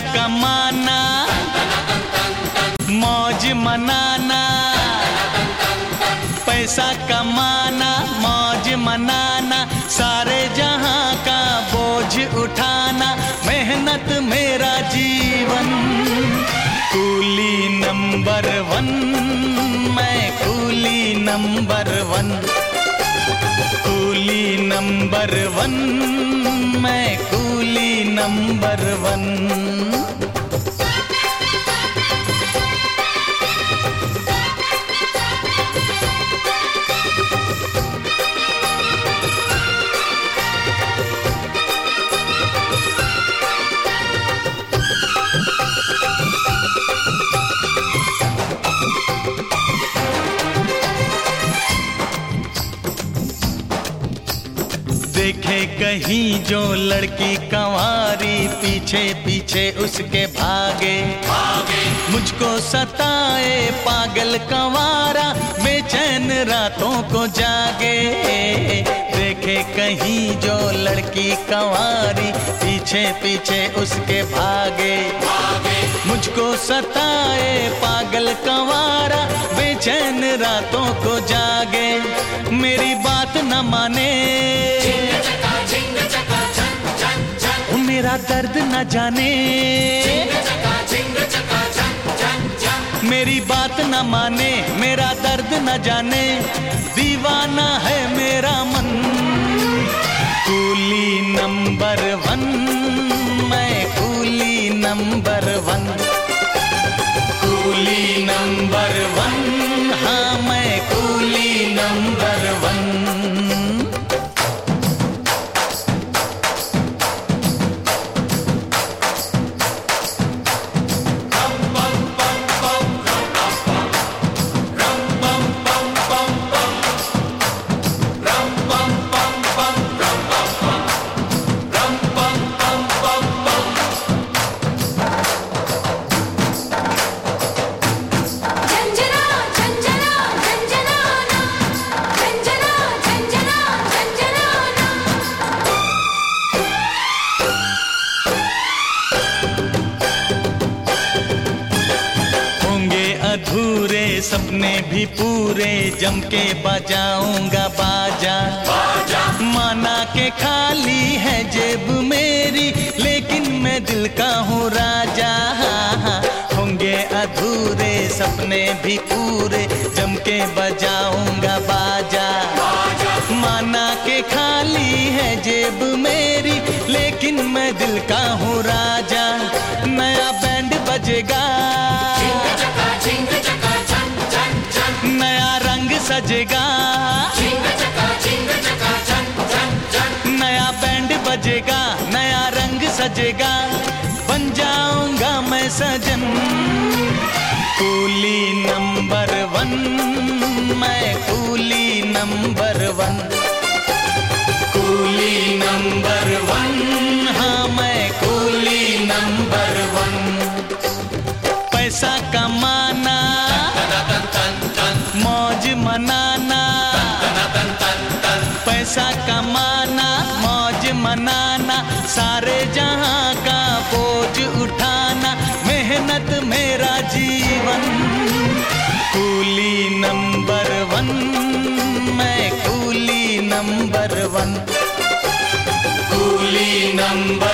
कमाना, मौज मनाना, पैसा कमाना, मौज मनाना, सारे जहां का बोझ उठाना, मेहनत मेरा जीवन, कूली नंबर 1, मैं कूली नंबर 1, कूली नंबर 1, मैं कूली नंबर 1। देखे कहीं जो लड़की कंवारी, पीछे पीछे उसके भागे, मुझको सताए पागल कंवारा, बेचैन रातों को जागे। देखे कहीं जो लड़की कंवारी, पीछे पीछे उसके भागे, मुझको सताए पागल कंवारा, बेचैन रातों को जागे। मेरी बात न माने, मेरा दर्द न जाने, मेरी बात न माने, मेरा दर्द न जाने, दीवाना है मेरा मन, कूली नंबर 1, मैं कूली नंबर 1, कूली नंबर 1, हाँ मैं कूली नंबर 1। अधूरे सपने भी पूरे, जम के बजाऊंगा बाजा, माना के खाली है जेब मेरी, लेकिन मैं दिल का हूँ राजा। होंगे अधूरे सपने भी पूरे, जम के बजाऊंगा बाजा, माना के खाली है जेब मेरी, लेकिन मैं दिल का हूँ राजा। नया बैंड बजेगा, नया रंग सजेगा, नया बैंड बजेगा, नया रंग सजेगा, बन जाऊंगा मैं सजन, कूली नंबर 1, मैं कूली नंबर 1, कूली नंबर 1, हाँ मैं कूली नंबर 1। पैसा कमाना, मौज मनाना, पैसा कमाना, मौज मनाना, सारे जहां का बोझ उठाना, मेहनत मेरा जीवन, कूली नंबर 1, मैं कूली नंबर 1, कूली नंबर